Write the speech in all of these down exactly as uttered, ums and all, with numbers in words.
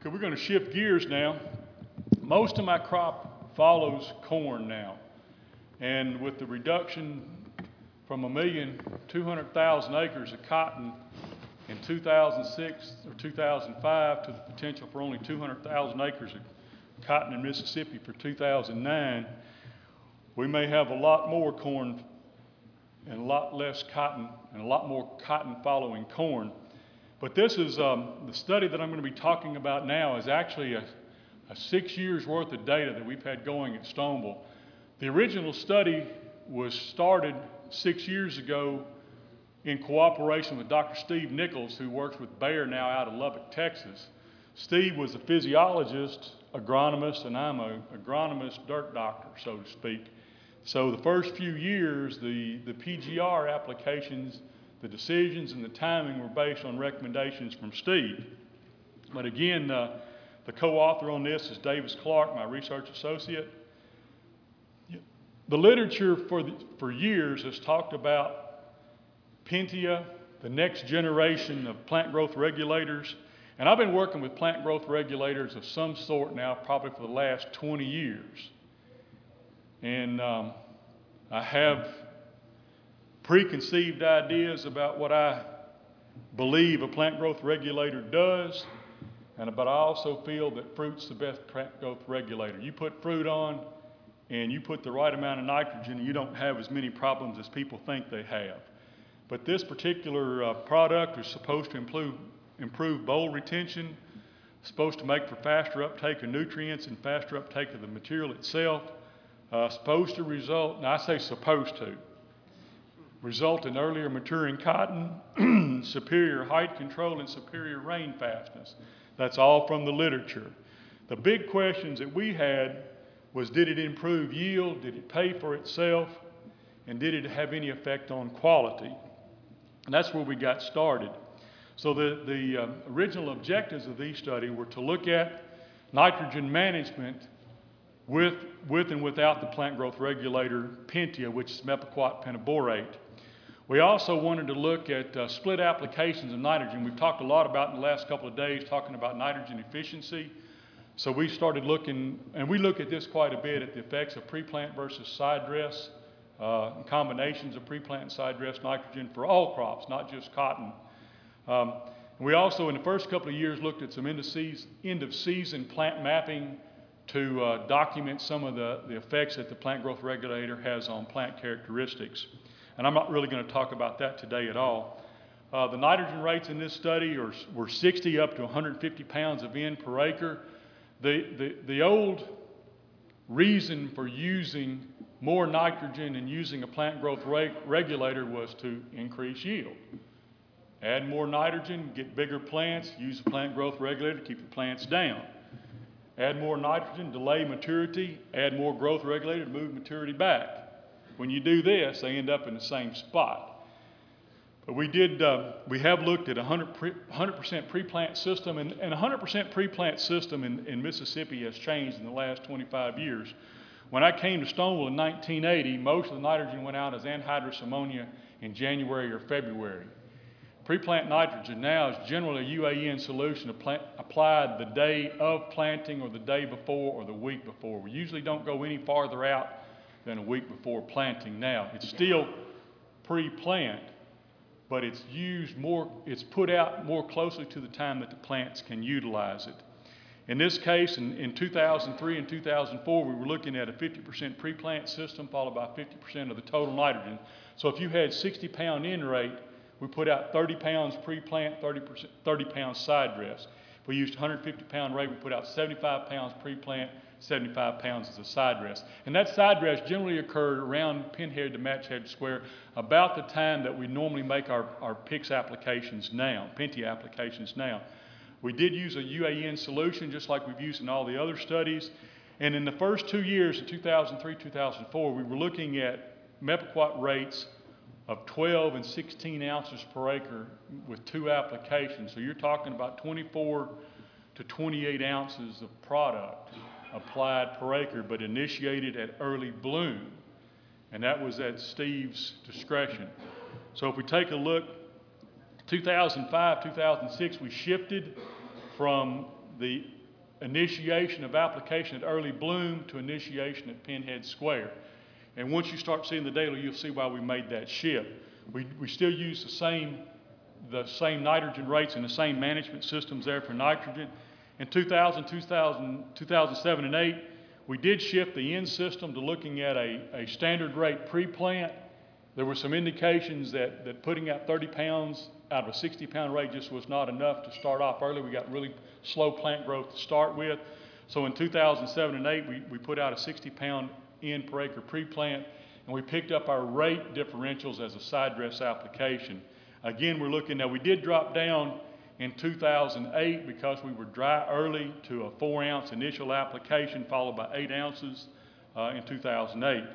Okay, we're going to shift gears now. Most of my crop follows corn now. And with the reduction from a million, two hundred thousand acres of cotton in two thousand six or two thousand five to the potential for only two hundred thousand acres of cotton in Mississippi for two thousand nine, we may have a lot more corn and a lot less cotton and a lot more cotton following corn. But this is, um, the study that I'm going to be talking about now is actually a, a six years worth of data that we've had going at Stoneville. The original study was started six years ago in cooperation with Doctor Steve Nichols, who works with Bayer now out of Lubbock, Texas. Steve was a physiologist, agronomist, and I'm an agronomist dirt doctor, so to speak. So the first few years, the, the P G R applications, the decisions and the timing were based on recommendations from Steve. But again, uh, the co-author on this is Davis Clark, my research associate. The literature for, the, for years has talked about Pentia, the next generation of plant growth regulators. And I've been working with plant growth regulators of some sort now probably for the last twenty years. And um, I have preconceived ideas about what I believe a plant growth regulator does, and, but I also feel that fruit's the best plant growth regulator. You put fruit on and you put the right amount of nitrogen and you don't have as many problems as people think they have. But this particular uh, product is supposed to improve, improve boll retention, supposed to make for faster uptake of nutrients and faster uptake of the material itself, uh, supposed to result, and I say supposed to, result in earlier maturing cotton, superior height control, and superior rain fastness. That's all from the literature. The big questions that we had was, did it improve yield? Did it pay for itself? And did it have any effect on quality? And that's where we got started. So the, the uh, original objectives of these studies were to look at nitrogen management with, with and without the plant growth regulator Pentia, which is mepiquat pentaborate. We also wanted to look at uh, split applications of nitrogen. We've talked a lot about in the last couple of days talking about nitrogen efficiency. So we started looking, and we look at this quite a bit, at the effects of pre-plant versus side dress, uh, combinations of pre-plant and side dress nitrogen for all crops, not just cotton. Um, we also, in the first couple of years, looked at some end of season, end of season plant mapping to uh, document some of the, the effects that the plant growth regulator has on plant characteristics. And I'm not really going to talk about that today at all. Uh, the nitrogen rates in this study are, were sixty up to one hundred fifty pounds of N per acre. The, the, the old reason for using more nitrogen and using a plant growth reg regulator was to increase yield. Add more nitrogen, get bigger plants, use a plant growth regulator to keep the plants down. Add more nitrogen, delay maturity, add more growth regulator to move maturity back. When you do this, they end up in the same spot. But we did, uh, we have looked at a one hundred percent pre-plant system, and, and a one hundred percent pre-plant system in, in Mississippi has changed in the last twenty-five years. When I came to Stoneville in nineteen eighty, most of the nitrogen went out as anhydrous ammonia in January or February. Pre-plant nitrogen now is generally a U A N solution applied the day of planting or the day before or the week before. We usually don't go any farther out than a week before planting now. It's still pre-plant, but it's used more, it's put out more closely to the time that the plants can utilize it. In this case, in, in two thousand three and two thousand four, we were looking at a fifty percent pre-plant system followed by fifty percent of the total nitrogen. So if you had sixty pound N rate, we put out thirty pounds pre-plant, thirty pounds side dress. If we used one hundred fifty pound rate, we put out seventy-five pounds pre-plant, seventy-five pounds as a side dress. And that side dress generally occurred around pinhead to match head square about the time that we normally make our, our P I X applications now, Pentia applications now. We did use a U A N solution just like we've used in all the other studies. And in the first two years, in two thousand three, two thousand four, we were looking at mepiquat rates of twelve and sixteen ounces per acre with two applications. So you're talking about twenty-four to twenty-eight ounces of product applied per acre, but initiated at early bloom. And that was at Steve's discretion. So if we take a look, two thousand five, two thousand six, we shifted from the initiation of application at early bloom to initiation at pinhead square. And once you start seeing the data, you'll see why we made that shift. We, we still use the same, the same nitrogen rates and the same management systems there for nitrogen. In two thousand, two thousand, two thousand seven and eight, we did shift the N system to looking at a, a standard rate pre-plant. There were some indications that, that putting out thirty pounds out of a sixty pound rate just was not enough to start off early. We got really slow plant growth to start with. So in two thousand seven and eight, we, we put out a sixty pound N per acre pre-plant, and we picked up our rate differentials as a side dress application. Again, we're looking, now we did drop down in two thousand eight because we were dry early to a four ounce initial application followed by eight ounces uh, in two thousand eight.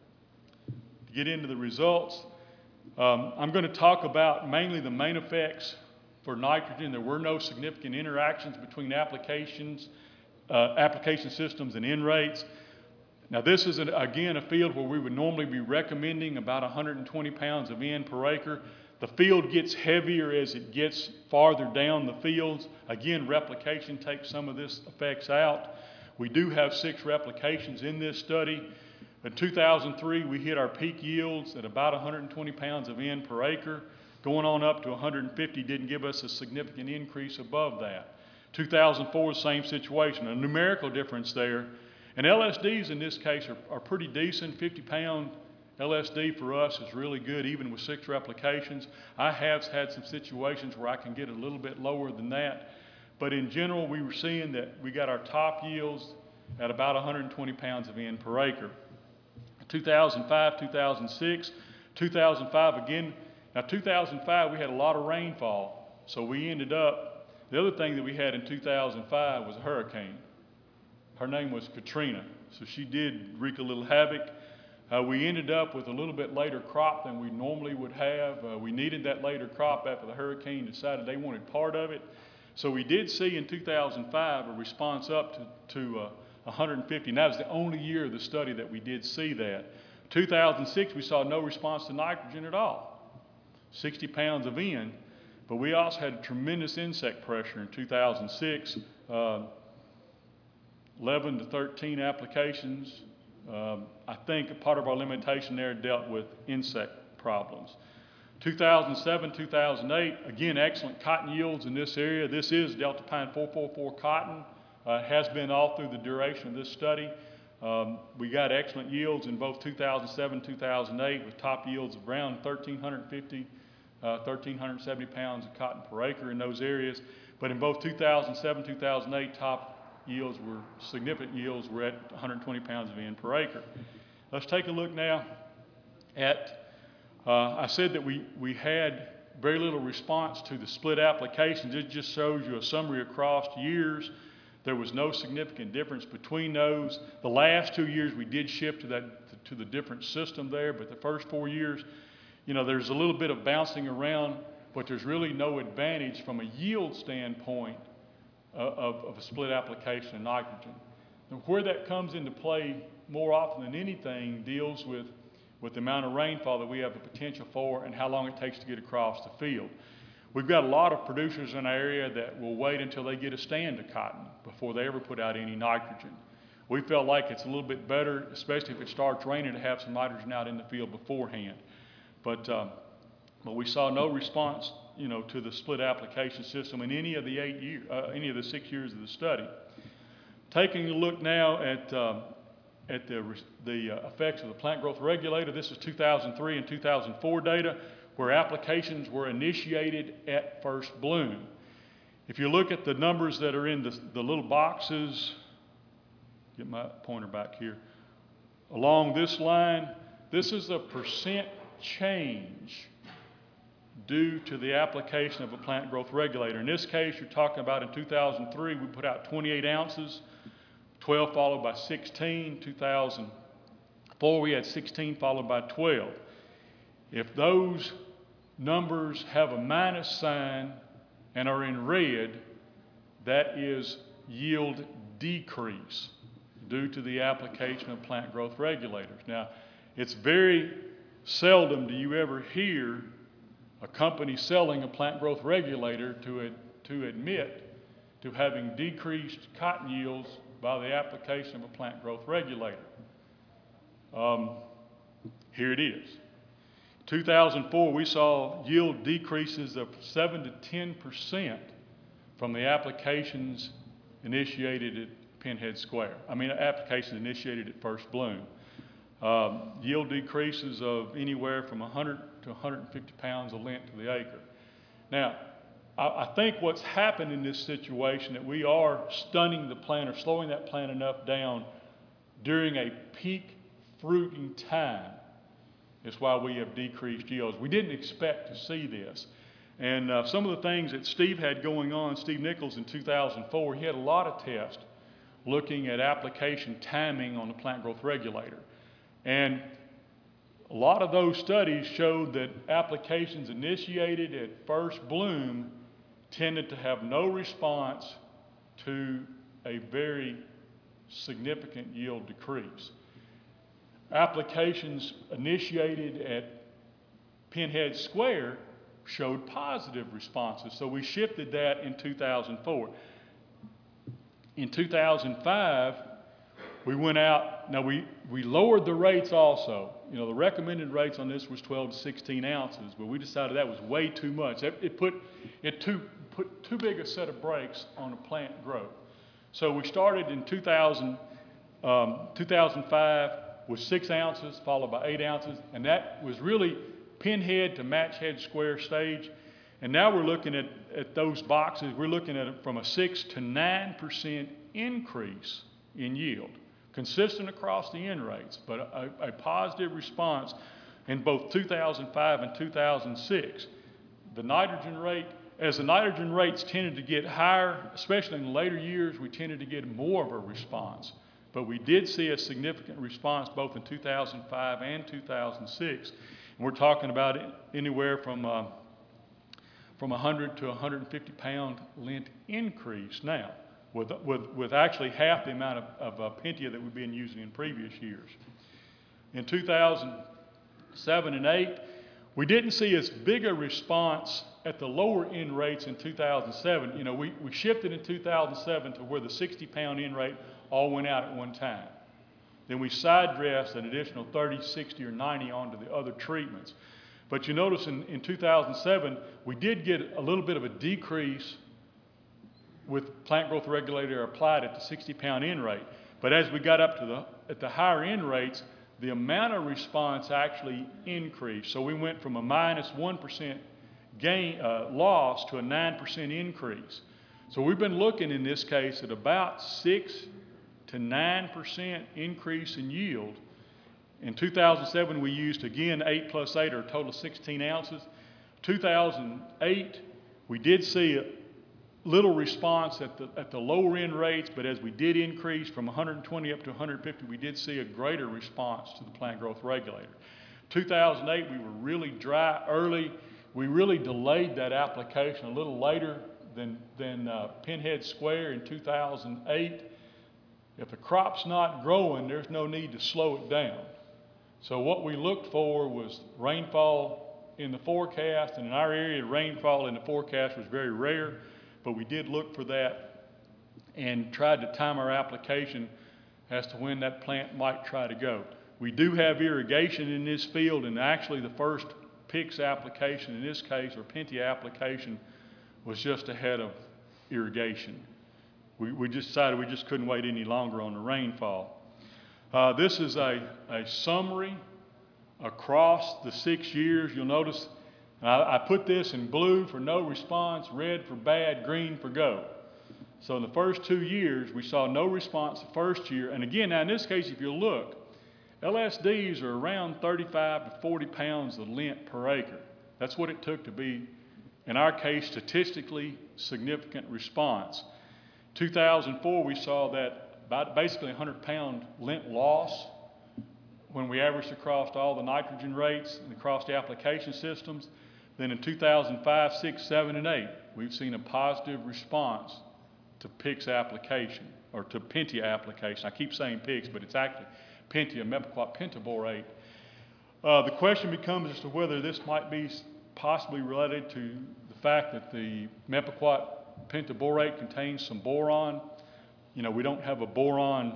To get into the results, um, I'm going to talk about mainly the main effects for nitrogen. There were no significant interactions between applications, uh, application systems and N rates. Now this is, an, again, a field where we would normally be recommending about one hundred twenty pounds of N per acre. The field gets heavier as it gets farther down the fields. Again, replication takes some of this effects out. We do have six replications in this study. In two thousand three, we hit our peak yields at about one hundred twenty pounds of N per acre. Going on up to one hundred fifty didn't give us a significant increase above that. two thousand four, same situation, a numerical difference there. And L S Ds in this case are, are pretty decent. fifty pound L S D for us is really good, even with six replications. I have had some situations where I can get a little bit lower than that. But in general, we were seeing that we got our top yields at about one hundred twenty pounds of N per acre. two thousand five, two thousand six, two thousand five again. Now two thousand five, we had a lot of rainfall. So we ended up, the other thing that we had in two thousand five was a hurricane. Her name was Katrina, so she did wreak a little havoc. Uh, we ended up with a little bit later crop than we normally would have. Uh, we needed that later crop after the hurricane decided they wanted part of it. So we did see in two thousand five a response up to, to uh, one hundred fifty, and that was the only year of the study that we did see that. two thousand six, we saw no response to nitrogen at all, sixty pounds of N, but we also had tremendous insect pressure in two thousand six. Uh, eleven to thirteen applications. Um, I think a part of our limitation there dealt with insect problems. two thousand seven, two thousand eight, again, excellent cotton yields in this area. This is Delta Pine four forty-four cotton. Uh, has been all through the duration of this study. Um, we got excellent yields in both two thousand seven, two thousand eight with top yields of around one thousand three hundred fifty, uh, one thousand three hundred seventy pounds of cotton per acre in those areas. But in both two thousand seven, two thousand eight, top yields were, significant yields were at one hundred twenty pounds of N per acre. Let's take a look now at, uh, I said that we, we had very little response to the split applications. It just shows you a summary across years. There was no significant difference between those. The last two years we did shift to that, to the different system there, but the first four years, you know, there's a little bit of bouncing around, but there's really no advantage from a yield standpoint Of, of a split application of nitrogen. Now, where that comes into play more often than anything deals with, with the amount of rainfall that we have the potential for and how long it takes to get across the field. We've got a lot of producers in our area that will wait until they get a stand of cotton before they ever put out any nitrogen. We felt like it's a little bit better, especially if it starts raining, to have some nitrogen out in the field beforehand. But, um, but we saw no response, you know, to the split application system in any of the eight years, uh, any of the six years of the study. Taking a look now at, um, at the, the uh, effects of the plant growth regulator, this is two thousand three and two thousand four data where applications were initiated at first bloom. If you look at the numbers that are in the, the little boxes, get my pointer back here, along this line, this is a percent change due to the application of a plant growth regulator. In this case, you're talking about in two thousand three, we put out twenty-eight ounces, twelve followed by sixteen. two thousand four, we had sixteen followed by twelve. If those numbers have a minus sign and are in red, that is yield decrease due to the application of plant growth regulators. Now, it's very seldom do you ever hear a company selling a plant growth regulator to, ad, to admit to having decreased cotton yields by the application of a plant growth regulator. Um, here it is. two thousand four, we saw yield decreases of seven to ten percent from the applications initiated at Pinhead Square. I mean, applications initiated at First Bloom. Um, yield decreases of anywhere from one hundred to one hundred fifty pounds of lint to the acre. Now, I, I think what's happened in this situation that we are stunning the plant or slowing that plant enough down during a peak fruiting time is why we have decreased yields. We didn't expect to see this. And uh, some of the things that Steve had going on, Steve Nichols in two thousand four, he had a lot of tests looking at application timing on the plant growth regulator. And a lot of those studies showed that applications initiated at First Bloom tended to have no response to a very significant yield decrease. Applications initiated at Pinhead Square showed positive responses, so we shifted that in two thousand four. In two thousand five, we went out, now we, we lowered the rates also. You know, the recommended rates on this was twelve to sixteen ounces, but we decided that was way too much. It, it put, it too, put too big a set of brakes on the plant growth. So we started in two thousand, um, two thousand five with six ounces, followed by eight ounces, and that was really Pinhead to Matchhead Square stage. And now we're looking at, at those boxes, we're looking at it from a six to nine percent increase in yield, consistent across the N rates, but a, a positive response in both two thousand five and two thousand six. The nitrogen rate, as the nitrogen rates tended to get higher, especially in the later years, we tended to get more of a response. But we did see a significant response both in two thousand five and two thousand six. And we're talking about anywhere from, uh, from one hundred to one hundred fifty pound lint increase now, with, with, with actually half the amount of, of uh, Pentia that we've been using in previous years. In two thousand seven and eight, we didn't see as big a response at the lower end rates in two thousand seven. You know, we, we shifted in two thousand seven to where the sixty pound end rate all went out at one time. Then we side dressed an additional thirty, sixty, or ninety onto the other treatments. But you notice in, in two thousand seven, we did get a little bit of a decrease with plant growth regulator applied at the sixty pound end rate. But as we got up to the, at the higher end rates, the amount of response actually increased. So we went from a minus one percent gain, uh, loss to a nine percent increase. So we've been looking in this case at about six to nine percent increase in yield. In two thousand seven, we used again eight plus eight, or a total of sixteen ounces. two thousand eight, we did see a little response at the, at the lower end rates, but as we did increase from one hundred twenty up to one hundred fifty, we did see a greater response to the plant growth regulator. two thousand eight, we were really dry early. We really delayed that application a little later than, than uh, Pinhead Square in two thousand eight. If a crop's not growing, there's no need to slow it down. So what we looked for was rainfall in the forecast, and in our area, rainfall in the forecast was very rare, but we did look for that and tried to time our application as to when that plant might try to go. We do have irrigation in this field, and actually the first P I X application in this case, or Pentia application, was just ahead of irrigation. We, we just decided we just couldn't wait any longer on the rainfall. Uh, this is a, a summary across the six years. You'll notice I, I put this in blue for no response, red for bad, green for go. So in the first two years, we saw no response the first year. And again, now in this case, if you look, L S Ds are around thirty-five to forty pounds of lint per acre. That's what it took to be, in our case, statistically significant response. two thousand four, we saw that about basically one hundred pound lint loss when we averaged across all the nitrogen rates and across the application systems. Then in two thousand five, six, seven, and eight, we've seen a positive response to P I X application, or to Pentia application. I keep saying P I X, but it's actually Pentia mepiquat pentaborate. Uh, the question becomes as to whether this might be possibly related to the fact that the mepiquat pentaborate contains some boron. You know, we don't have a boron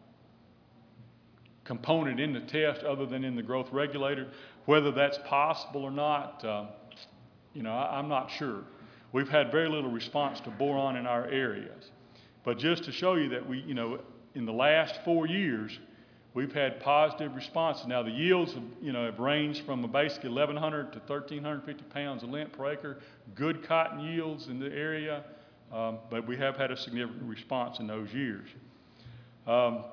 component in the test other than in the growth regulator. Whether that's possible or not, uh, you know, I, I'm not sure. We've had very little response to boron in our areas. But just to show you that we, you know, in the last four years, we've had positive responses. Now the yields, have, you know, have ranged from basically eleven hundred to one thousand three hundred fifty pounds of lint per acre. Good cotton yields in the area, um, but we have had a significant response in those years. Um,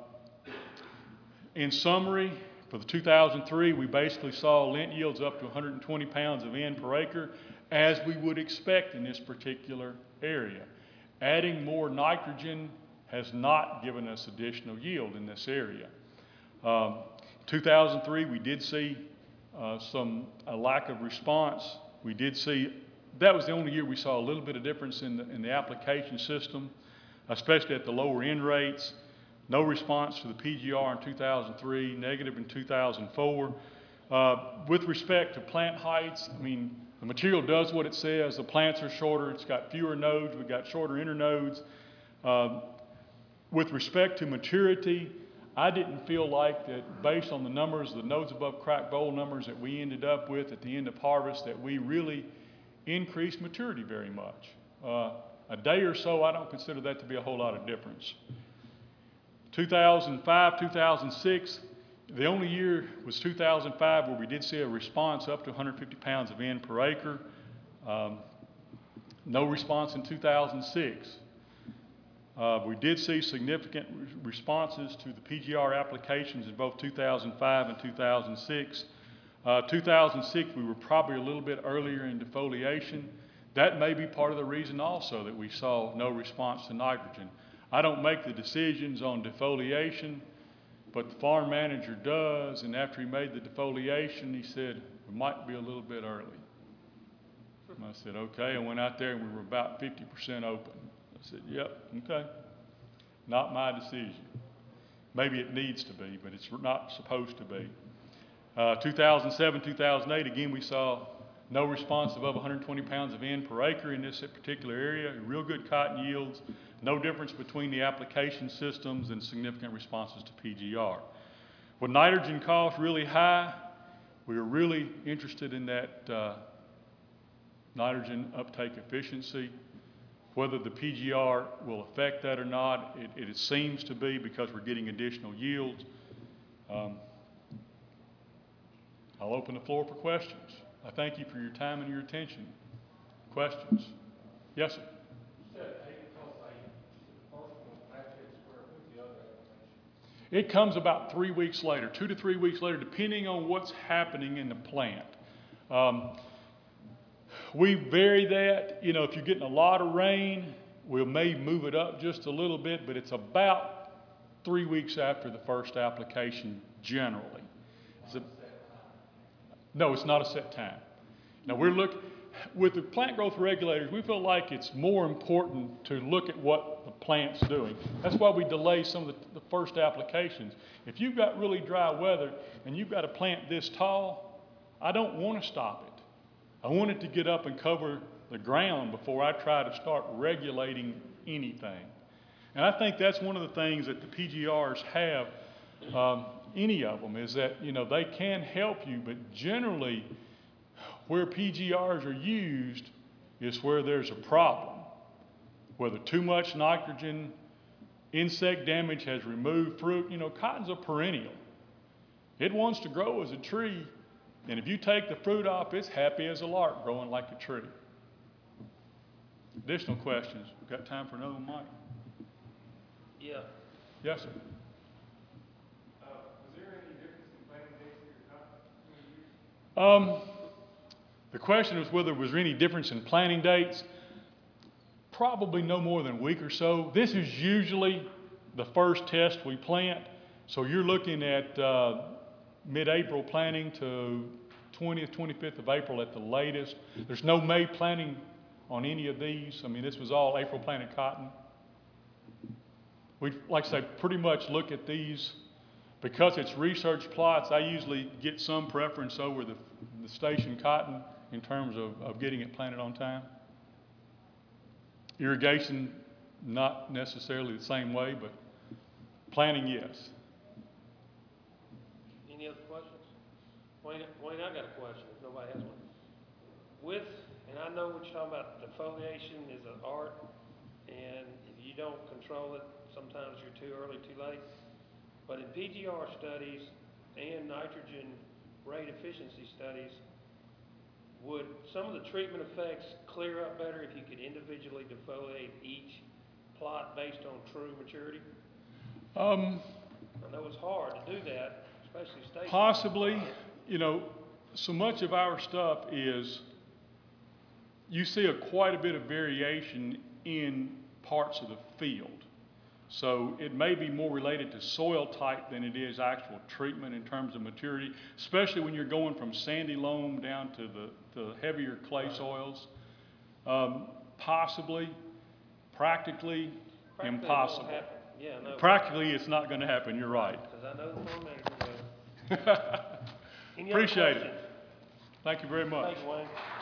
in summary, for the two thousand three, we basically saw lint yields up to one hundred twenty pounds of N per acre, as we would expect in this particular area. Adding more nitrogen has not given us additional yield in this area. Um, two thousand three, we did see uh, some a lack of response. We did see, that was the only year we saw a little bit of difference in the, in the application system, especially at the lower end rates. No response to the P G R in two thousand three, negative in two thousand four. Uh, with respect to plant heights, I mean, the material does what it says. The plants are shorter. It's got fewer nodes. We've got shorter internodes. Uh, with respect to maturity, I didn't feel like that based on the numbers, the nodes above crack bowl numbers that we ended up with at the end of harvest, that we really increased maturity very much. Uh, a day or so, I don't consider that to be a whole lot of difference. two thousand five, two thousand six, the only year was two thousand five where we did see a response up to one hundred fifty pounds of N per acre. Um, no response in two thousand six. Uh, we did see significant re responses to the P G R applications in both two thousand five and two thousand six. Uh, two thousand six, we were probably a little bit earlier in defoliation. That may be part of the reason also that we saw no response to nitrogen. I don't make the decisions on defoliation, but the farm manager does, and after he made the defoliation, he said, we might be a little bit early. And I said, okay, and went out there and we were about fifty percent open. I said, yep, okay. Not my decision. Maybe it needs to be, but it's not supposed to be. Uh, two thousand seven, two thousand eight, again, we saw no response above one hundred twenty pounds of N per acre in this particular area, real good cotton yields, no difference between the application systems, and significant responses to P G R. With nitrogen costs really high, we were really interested in that uh, nitrogen uptake efficiency. Whether the P G R will affect that or not, it, it seems to be because we're getting additional yields. Um, I'll open the floor for questions. I thank you for your time and your attention. Questions? Yes, sir. It comes about three weeks later, two to three weeks later, depending on what's happening in the plant. Um, we vary that. You know, if you're getting a lot of rain, we'll may move it up just a little bit, but it's about three weeks after the first application generally. It, no, it's not a set time. Now we're looking, with the plant growth regulators, we feel like it's more important to look at what the plant's doing. That's why we delay some of the, the first applications. If you've got really dry weather and you've got a plant this tall, I don't want to stop it. I want it to get up and cover the ground before I try to start regulating anything. And I think that's one of the things that the P G Rs have, um, any of them, is that, you know, they can help you, but generally where P G Rs are used is where there's a problem. Whether too much nitrogen, insect damage has removed fruit. You know, cotton's a perennial. It wants to grow as a tree, and if you take the fruit off, it's happy as a lark growing like a tree. Additional questions? We've got time for another one, Mike. Yeah. Yes, sir. Uh, was there any difference in planting dates for your cotton? Um, the question was whether there was any difference in planting dates. Probably no more than a week or so. This is usually the first test we plant. So you're looking at uh, mid-April planting to twentieth, twenty-fifth of April at the latest. There's no May planting on any of these. I mean, this was all April planted cotton. We, like I say, pretty much look at these. Because it's research plots, I usually get some preference over the, the station cotton in terms of, of getting it planted on time. Irrigation, not necessarily the same way, but planting, yes. Any other questions? Wayne, Wayne, I got a question, if nobody has one. With, and I know what you're talking about, defoliation is an art, and if you don't control it, sometimes you're too early, too late. But in P G R studies and nitrogen rate efficiency studies, would some of the treatment effects clear up better if you could individually defoliate each plot based on true maturity? Um, I know it's hard to do that, especially state. Possibly, you know, so much of our stuff is, you see a quite a bit of variation in parts of the field. So it may be more related to soil type than it is actual treatment in terms of maturity, especially when you're going from sandy loam down to the, the heavier clay Right. soils. Um, possibly, practically, Practically it won't impossible. happen. Yeah, no. Practically, it's not going to happen, you're right. Because I know the farm manager will. Any other Appreciate it. questions? Thank you very much. Thank you, Wayne.